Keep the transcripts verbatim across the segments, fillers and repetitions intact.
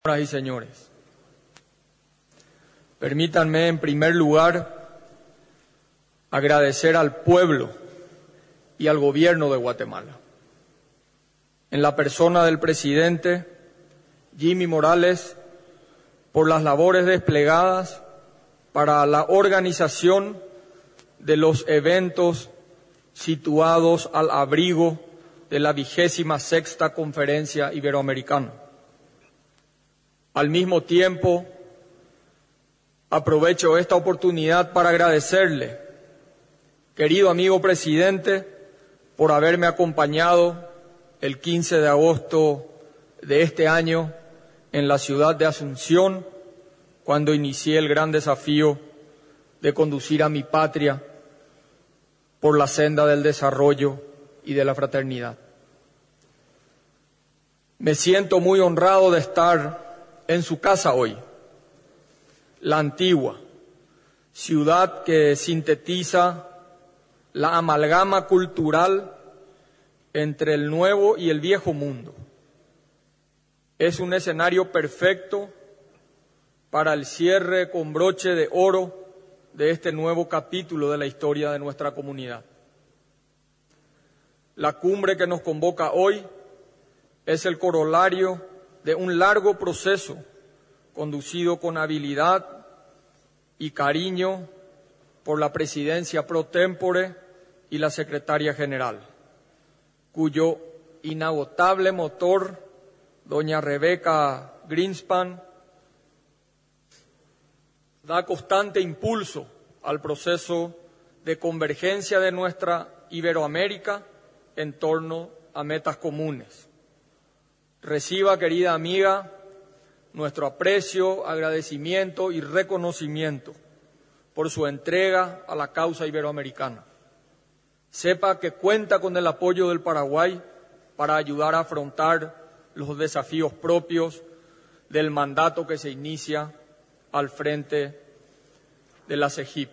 Señoras y señores, permítanme en primer lugar agradecer al pueblo y al gobierno de Guatemala, en la persona del presidente Jimmy Morales, por las labores desplegadas para la organización de los eventos situados al abrigo de la vigésima sexta Conferencia Iberoamericana. Al mismo tiempo, aprovecho esta oportunidad para agradecerle, querido amigo presidente, por haberme acompañado el quince de agosto de este año en la ciudad de Asunción, cuando inicié el gran desafío de conducir a mi patria por la senda del desarrollo y de la fraternidad. Me siento muy honrado de estar en su casa hoy, la Antigua, ciudad que sintetiza la amalgama cultural entre el nuevo y el viejo mundo. Es un escenario perfecto para el cierre con broche de oro de este nuevo capítulo de la historia de nuestra comunidad. La cumbre que nos convoca hoy es el corolario de un largo proceso conducido con habilidad y cariño por la presidencia pro tempore y la secretaria general, cuyo inagotable motor, doña Rebeca Greenspan, da constante impulso al proceso de convergencia de nuestra Iberoamérica en torno a metas comunes. Reciba, querida amiga, nuestro aprecio, agradecimiento y reconocimiento por su entrega a la causa iberoamericana. Sepa que cuenta con el apoyo del Paraguay para ayudar a afrontar los desafíos propios del mandato que se inicia al frente de la CEGIP.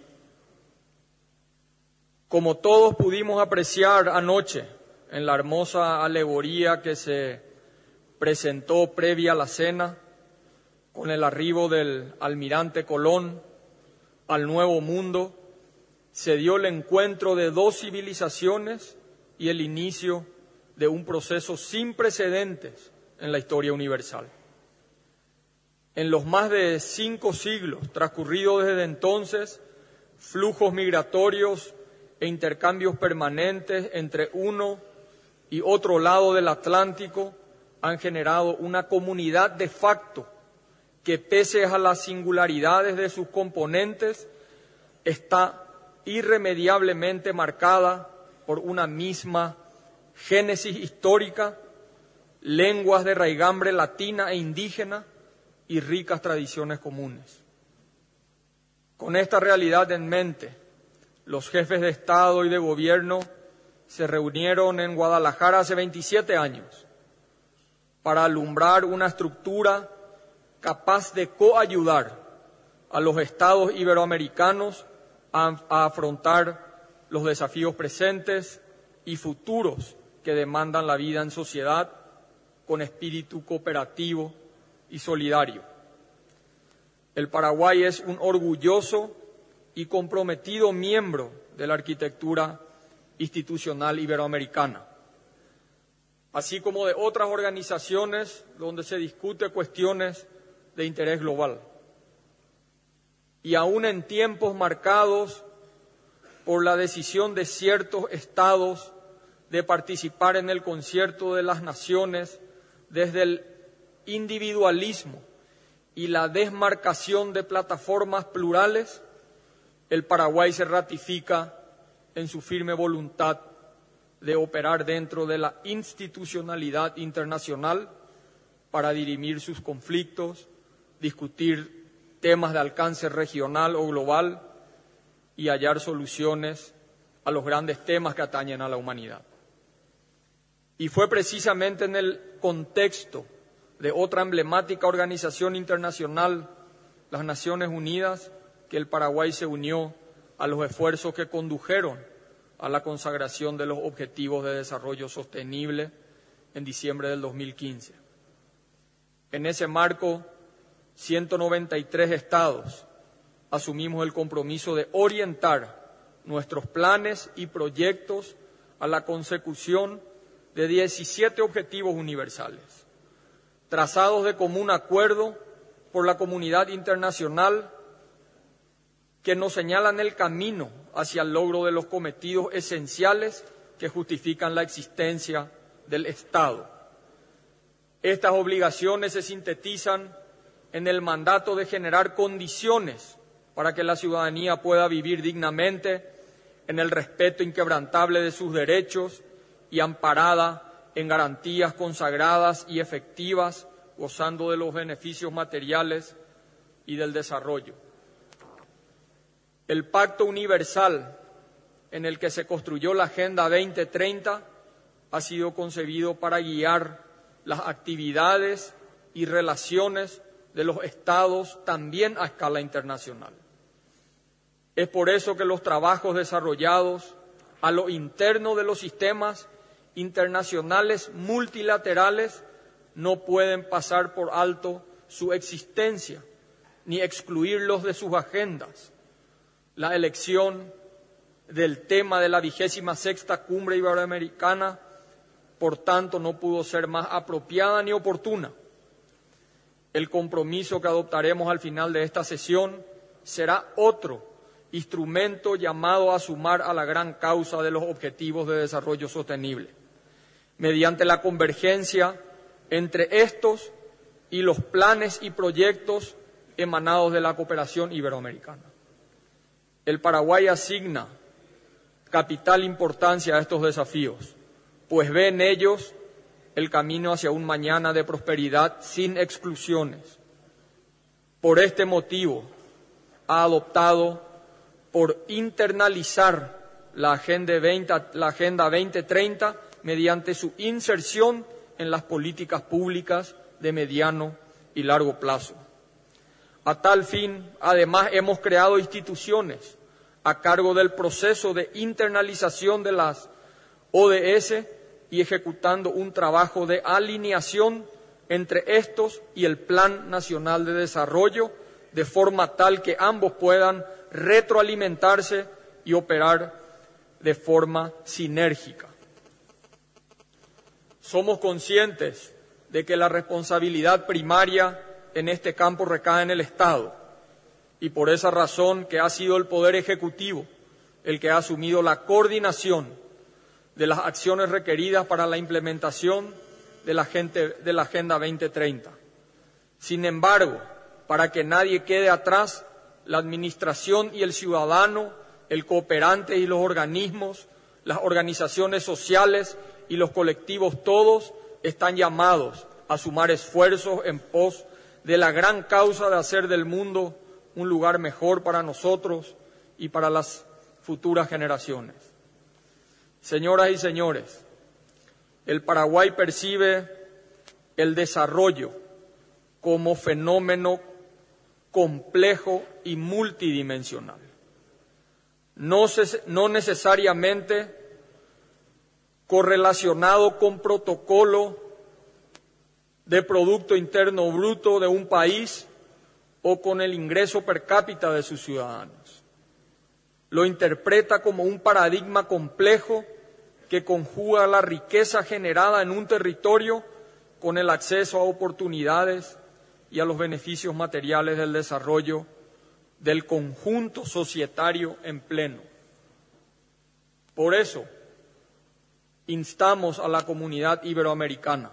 Como todos pudimos apreciar anoche en la hermosa alegoría que se presentó previa a la cena, con el arribo del almirante Colón al Nuevo Mundo, se dio el encuentro de dos civilizaciones y el inicio de un proceso sin precedentes en la historia universal. En los más de cinco siglos transcurridos desde entonces, flujos migratorios e intercambios permanentes entre uno y otro lado del Atlántico han generado una comunidad de facto que, pese a las singularidades de sus componentes, está irremediablemente marcada por una misma génesis histórica, lenguas de raigambre latina e indígena y ricas tradiciones comunes. Con esta realidad en mente, los jefes de Estado y de Gobierno se reunieron en Guadalajara hace veintisiete años para alumbrar una estructura capaz de coayudar a los estados iberoamericanos a, a afrontar los desafíos presentes y futuros que demandan la vida en sociedad con espíritu cooperativo y solidario. El Paraguay es un orgulloso y comprometido miembro de la arquitectura institucional iberoamericana, así como de otras organizaciones donde se discute cuestiones de interés global. Y aún en tiempos marcados por la decisión de ciertos estados de participar en el concierto de las naciones desde el individualismo y la desmarcación de plataformas plurales, el Paraguay se ratifica en su firme voluntad de operar dentro de la institucionalidad internacional para dirimir sus conflictos, discutir temas de alcance regional o global y hallar soluciones a los grandes temas que atañen a la humanidad. Y fue precisamente en el contexto de otra emblemática organización internacional, las Naciones Unidas, que el Paraguay se unió a los esfuerzos que condujeron a la consagración de los Objetivos de Desarrollo Sostenible en diciembre del dos mil quince. En ese marco, ciento noventa y tres estados asumimos el compromiso de orientar nuestros planes y proyectos a la consecución de diecisiete objetivos universales, trazados de común acuerdo por la comunidad internacional, que nos señalan el camino hacia el logro de los cometidos esenciales que justifican la existencia del Estado. Estas obligaciones se sintetizan en el mandato de generar condiciones para que la ciudadanía pueda vivir dignamente en el respeto inquebrantable de sus derechos y amparada en garantías consagradas y efectivas, gozando de los beneficios materiales y del desarrollo. El Pacto Universal en el que se construyó la Agenda veinte treinta ha sido concebido para guiar las actividades y relaciones de los Estados también a escala internacional. Es por eso que los trabajos desarrollados a lo interno de los sistemas internacionales multilaterales no pueden pasar por alto su existencia ni excluirlos de sus agendas. La elección del tema de la vigésima sexta Cumbre Iberoamericana, por tanto, no pudo ser más apropiada ni oportuna. El compromiso que adoptaremos al final de esta sesión será otro instrumento llamado a sumar a la gran causa de los objetivos de desarrollo sostenible, mediante la convergencia entre estos y los planes y proyectos emanados de la cooperación iberoamericana. El Paraguay asigna capital importancia a estos desafíos, pues ve en ellos el camino hacia un mañana de prosperidad sin exclusiones. Por este motivo, ha adoptado por internalizar la Agenda veinte, la Agenda veinte treinta mediante su inserción en las políticas públicas de mediano y largo plazo. A tal fin, además, hemos creado instituciones a cargo del proceso de internalización de las O D S y ejecutando un trabajo de alineación entre estos y el Plan Nacional de Desarrollo, de forma tal que ambos puedan retroalimentarse y operar de forma sinérgica. Somos conscientes de que la responsabilidad primaria en este campo recae en el Estado, y por esa razón que ha sido el Poder Ejecutivo el que ha asumido la coordinación de las acciones requeridas para la implementación de la, gente, de la Agenda veinte treinta. Sin embargo, para que nadie quede atrás, la Administración y el ciudadano, el cooperante y los organismos, las organizaciones sociales y los colectivos, todos están llamados a sumar esfuerzos en pos de la gran causa de hacer del mundo un lugar mejor para nosotros y para las futuras generaciones. Señoras y señores, el Paraguay percibe el desarrollo como fenómeno complejo y multidimensional. No, se, no necesariamente correlacionado con protocolo de Producto Interno Bruto de un país o con el ingreso per cápita de sus ciudadanos. Lo interpreta como un paradigma complejo que conjuga la riqueza generada en un territorio con el acceso a oportunidades y a los beneficios materiales del desarrollo del conjunto societario en pleno. Por eso, instamos a la comunidad iberoamericana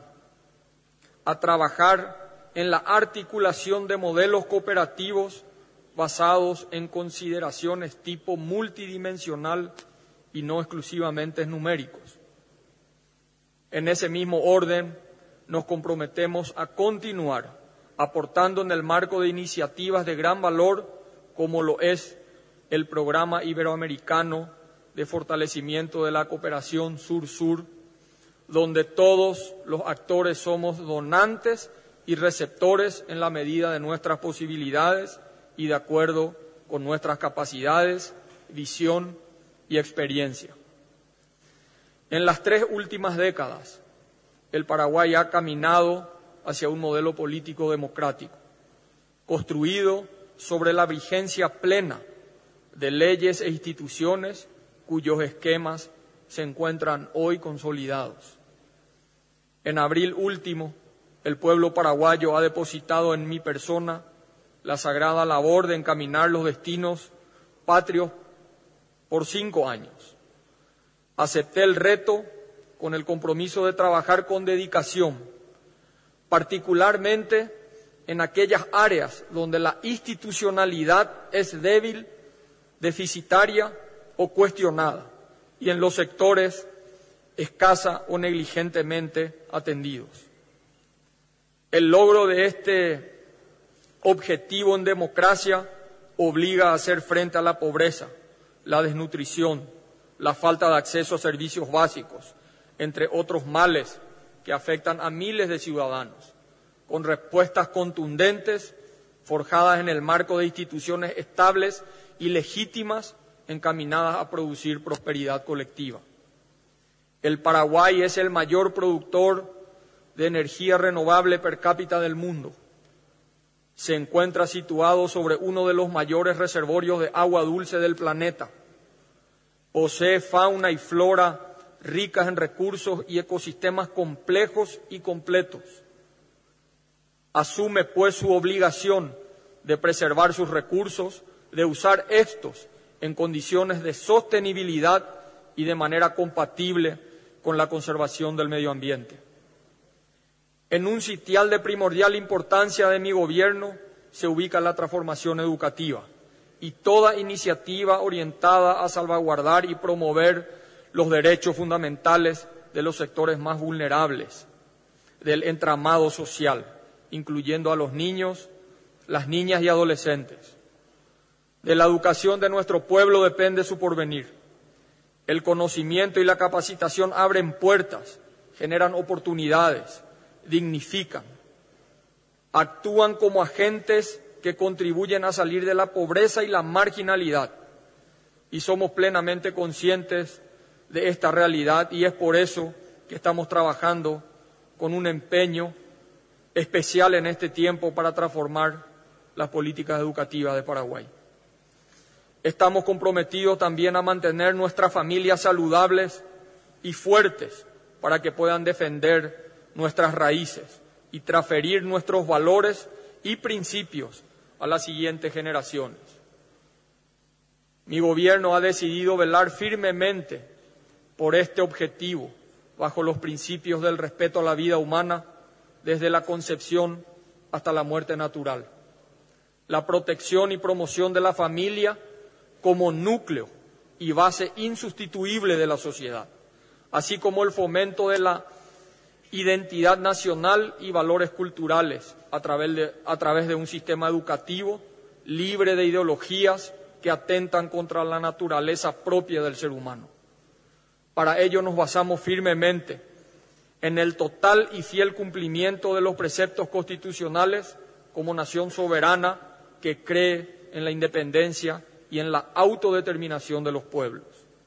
a trabajar en la articulación de modelos cooperativos basados en consideraciones tipo multidimensional y no exclusivamente numéricos. En ese mismo orden, nos comprometemos a continuar aportando en el marco de iniciativas de gran valor, como lo es el Programa Iberoamericano de Fortalecimiento de la Cooperación Sur-Sur, donde todos los actores somos donantes y receptores en la medida de nuestras posibilidades y de acuerdo con nuestras capacidades, visión y experiencia. En las tres últimas décadas, el Paraguay ha caminado hacia un modelo político democrático, construido sobre la vigencia plena de leyes e instituciones cuyos esquemas se encuentran hoy consolidados. En abril último, el pueblo paraguayo ha depositado en mi persona la sagrada labor de encaminar los destinos patrios por cinco años. Acepté el reto con el compromiso de trabajar con dedicación, particularmente en aquellas áreas donde la institucionalidad es débil, deficitaria o cuestionada, y en los sectores escasa o negligentemente atendidos. El logro de este objetivo en democracia obliga a hacer frente a la pobreza, la desnutrición, la falta de acceso a servicios básicos, entre otros males que afectan a miles de ciudadanos, con respuestas contundentes, forjadas en el marco de instituciones estables y legítimas, encaminadas a producir prosperidad colectiva. El Paraguay es el mayor productor de energía renovable per cápita del mundo. Se encuentra situado sobre uno de los mayores reservorios de agua dulce del planeta. Posee fauna y flora ricas en recursos y ecosistemas complejos y completos. Asume pues su obligación de preservar sus recursos, de usar estos en condiciones de sostenibilidad y de manera compatible con la conservación del medio ambiente. En un sitial de primordial importancia de mi gobierno se ubica la transformación educativa y toda iniciativa orientada a salvaguardar y promover los derechos fundamentales de los sectores más vulnerables del entramado social, incluyendo a los niños, las niñas y adolescentes. De la educación de nuestro pueblo depende su porvenir. El conocimiento y la capacitación abren puertas, generan oportunidades, dignifican, actúan como agentes que contribuyen a salir de la pobreza y la marginalidad. Y somos plenamente conscientes de esta realidad y es por eso que estamos trabajando con un empeño especial en este tiempo para transformar las políticas educativas de Paraguay. Estamos comprometidos también a mantener nuestras familias saludables y fuertes para que puedan defender nuestras raíces y transferir nuestros valores y principios a las siguientes generaciones. Mi gobierno ha decidido velar firmemente por este objetivo, bajo los principios del respeto a la vida humana, desde la concepción hasta la muerte natural, la protección y promoción de la familia como núcleo y base insustituible de la sociedad, así como el fomento de la identidad nacional y valores culturales a través de, a través de un sistema educativo libre de ideologías que atentan contra la naturaleza propia del ser humano. Para ello nos basamos firmemente en el total y fiel cumplimiento de los preceptos constitucionales como nación soberana que cree en la independencia y en la autodeterminación de los pueblos.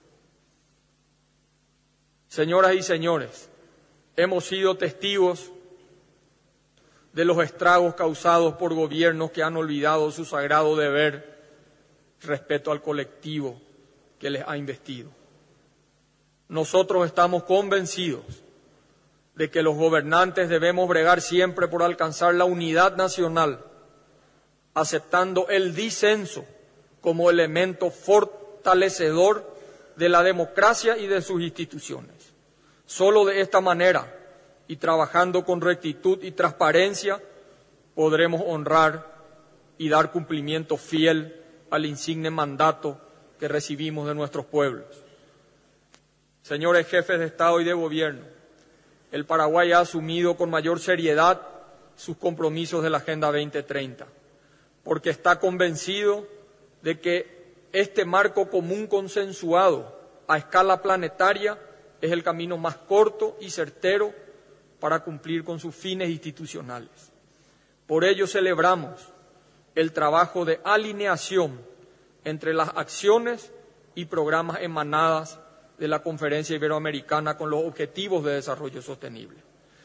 Señoras y señores, hemos sido testigos de los estragos causados por gobiernos que han olvidado su sagrado deber respecto al colectivo que les ha investido. Nosotros estamos convencidos de que los gobernantes debemos bregar siempre por alcanzar la unidad nacional, aceptando el disenso como elemento fortalecedor de la democracia y de sus instituciones. Solo de esta manera, y trabajando con rectitud y transparencia, podremos honrar y dar cumplimiento fiel al insigne mandato que recibimos de nuestros pueblos. Señores jefes de Estado y de Gobierno, el Paraguay ha asumido con mayor seriedad sus compromisos de la Agenda veinte treinta, porque está convencido de que este marco común consensuado a escala planetaria es el camino más corto y certero para cumplir con sus fines institucionales. Por ello celebramos el trabajo de alineación entre las acciones y programas emanadas de la Conferencia Iberoamericana con los Objetivos de Desarrollo Sostenible.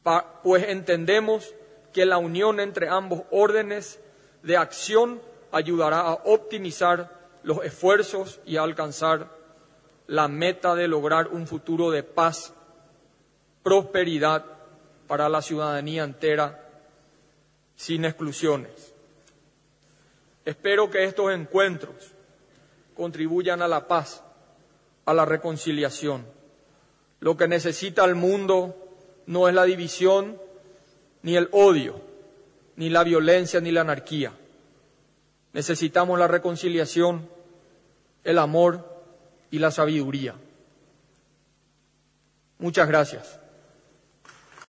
pa- pues entendemos que la unión entre ambos órdenes de acción ayudará a optimizar los esfuerzos y a alcanzar la meta de lograr un futuro de paz, prosperidad para la ciudadanía entera, sin exclusiones. Espero que estos encuentros contribuyan a la paz, a la reconciliación. Lo que necesita el mundo no es la división, ni el odio, ni la violencia, ni la anarquía. Necesitamos la reconciliación, el amor y la sabiduría. Muchas gracias.